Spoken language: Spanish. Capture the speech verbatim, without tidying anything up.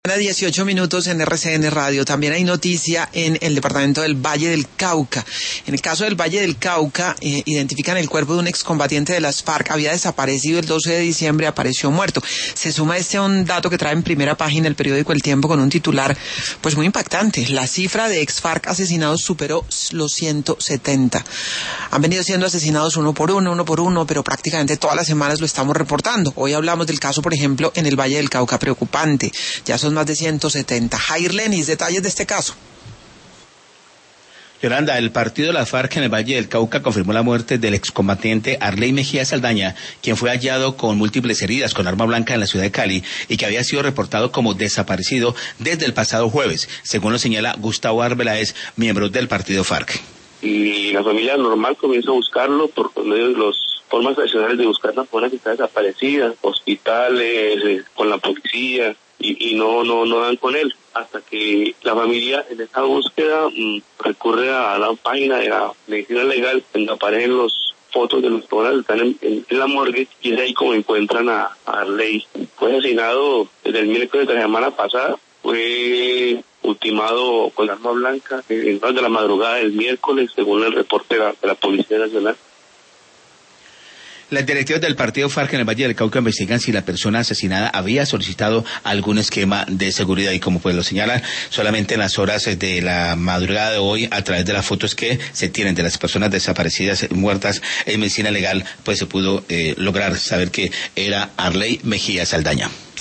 A dieciocho minutos en R C N Radio. También hay noticia en el departamento del Valle del Cauca. En el caso del Valle del Cauca, eh, identifican el cuerpo de un excombatiente de las FARC. Había desaparecido el doce de diciembre, apareció muerto. Se suma este a un dato que trae en primera página el periódico El Tiempo con un titular pues muy impactante. La cifra de ex FARC asesinados superó los ciento setenta. Han venido siendo asesinados uno por uno, uno por uno, pero prácticamente todas las semanas lo estamos reportando. Hoy hablamos del caso, por ejemplo, en el Valle del Cauca, preocupante. Ya son más de ciento setenta. Jair Lenis, detalles de este caso. Yolanda, el partido de las FARC en el Valle del Cauca confirmó la muerte del excombatiente Arley Mejía Saldaña, quien fue hallado con múltiples heridas con arma blanca en la ciudad de Cali y que había sido reportado como desaparecido desde el pasado jueves, según lo señala Gustavo Arbeláez, miembro del partido FARC. Y la familia normal comienza a buscarlo por medio de las formas tradicionales de buscar a una persona que está desaparecida, hospitales, eh, con la policía, y, y no no no dan con él, hasta que la familia en esta búsqueda mmm, recurre a la página de la medicina legal, donde aparecen los fotos de los personas que están en, en, en la morgue, y es ahí como encuentran a, a Arley. Fue asesinado desde el miércoles de la semana pasada, fue ultimado con arma blanca en horas de la madrugada del miércoles, según el reporte de la, de la Policía Nacional. Las directivas del partido FARC en el Valle del Cauca investigan si la persona asesinada había solicitado algún esquema de seguridad y, como pues lo señalan, solamente en las horas de la madrugada de hoy, a través de las fotos que se tienen de las personas desaparecidas, muertas en medicina legal, pues se pudo eh, lograr saber que era Arley Mejía Saldaña.